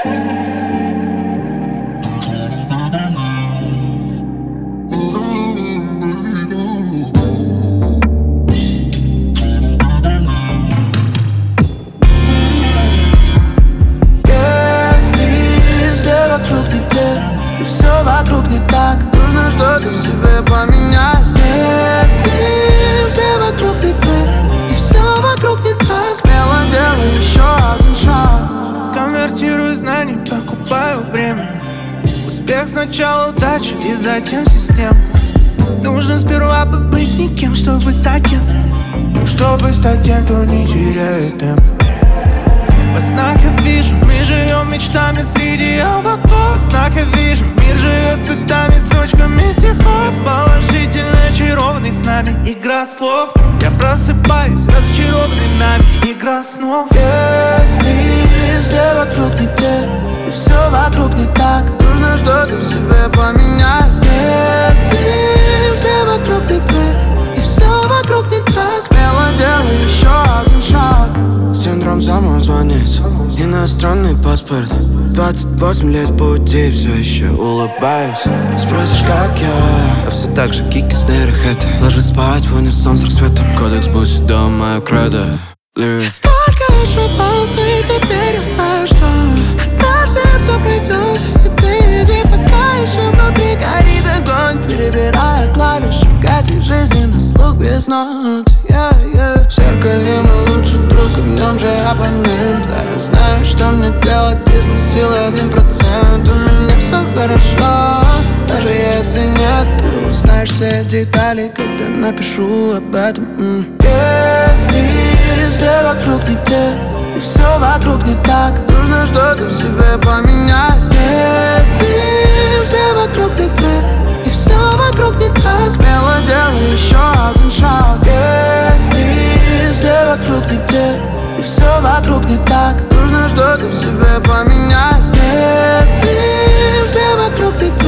И все вокруг не так, нужно что-то в себе поменять. Если все вокруг не те, и все вокруг не так, смело делай еще один шаг. Конвертирую знания, покупаю время. Успех сначала удача и затем система. Нужно сперва побыть никем, чтобы стать кем. Чтобы стать тем, кто не теряет темп. Во снах я вижу, мы живем мечтами среди облаков. Во снах я вижу, мир живет цветами, строчками стихов. Положительно очарованный с нами, игра слов. Я просыпаюсь, разочарованный нами, игра снов. Если все вокруг не те, и все вокруг не так, нужно что-то в себе поменять. Если все вокруг не те, и все вокруг не так, смело делай еще один шаг. Синдром самозванец, иностранный паспорт. 28 лет в пути, все еще улыбаюсь. Спросишь, как я все так же кики с нейрохета. Ложись спать в унисон с рассветом. Кодекс будет дом, моя кредо. Столько ошибался, и теперь я знаю, что однажды все пройдет. И ты иди, пока еще внутри горит огонь. Перебирая клавиши, этой жизни на слух без нот. В зеркале мой лучший друг, и в нем же оппонент. Да я знаю, что мне делать, если силы 1%. У меня все хорошо, даже если нет. Ты узнаешь все детали, когда напишу об этом. Если все вокруг не те, и все вокруг не так, нужно что-то в себе поменять. Если все вокруг не те, и все вокруг не так, смело делай еще один шаг. Если все вокруг не те, и все вокруг не так, нужно что-то в себе поменять. Если все вокруг не те,